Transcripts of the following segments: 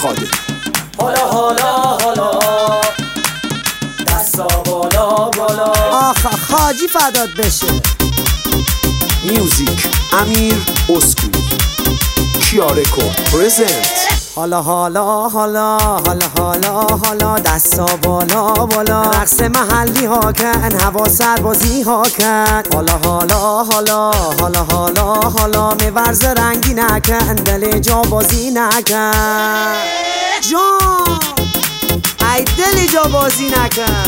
خادمی. حالا حالا حالا دستا بالا بالا. آخ حاجی فدات بشه. میوزیک امیر اسکو، کیا رکورد پرزنت. حالا حالا حالا حالا حالا حالا دستا بالا بالا. رقص محلی ها کن، هوا سربازی ها کن. حالا حالا حالا حالا حالا حالا میورز رنگی نکن، دل جا بازی نکن. جان ای دل جا بازی نکن.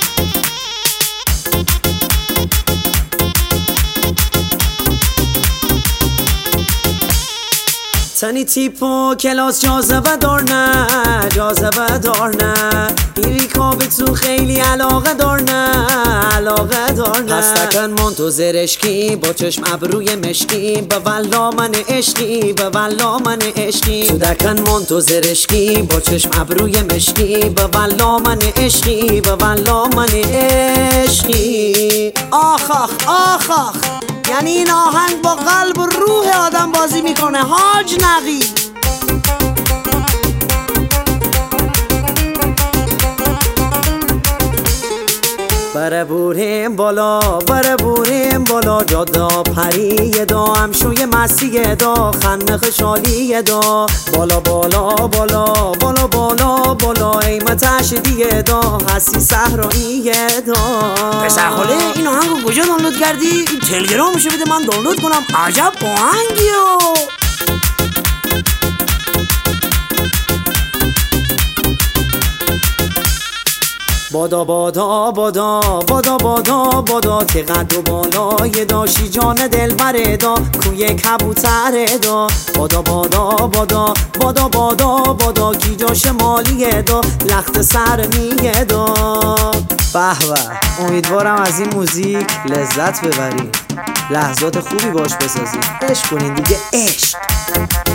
تنی تیپو کلاس جاذبه دار نه، جاذبه دار نه. این ریکا به تو خیلی علاقه دار نه، علاقه دار نه. پس تکن من تو زرشکی با چشم ابروی مشکی، به والله من عشقی، به والله من عشقی. تو دکن من تو زرشکی با چشم ابروی مشکی، به والله من عشقی، به والله من عشقی. آخ آخ آخ آخ، یعنی این آهنگ با قلب و روح آدم بازی میکنه. حاج نقی بره بوریم بالا، بره بوریم بالا. جادا پریه دا، همشوی مسیه دا، خنده خشالیه دا. بالا بالا بالا بالا بالا بالا، ایمتش دیگه دا، حسی صحراییه دا. پسر خاله این آهنگو کجا دانلود کردی؟ این تلگرامشو بده من دانلود کنم. عجب آهنگیو. بادا بادا بادا بادا بادا بادا، تقد و بالای داشی جان دل بره دا، کوی کبوتره دا. بادا بادا بادا بادا بادا بادا، کی جا شمالیه دا، لخت سر میه دا. به به، امیدوارم از این موزیک لذت ببرید، لحظات خوبی باش بسازید، عشق کنین دیگه، عشق.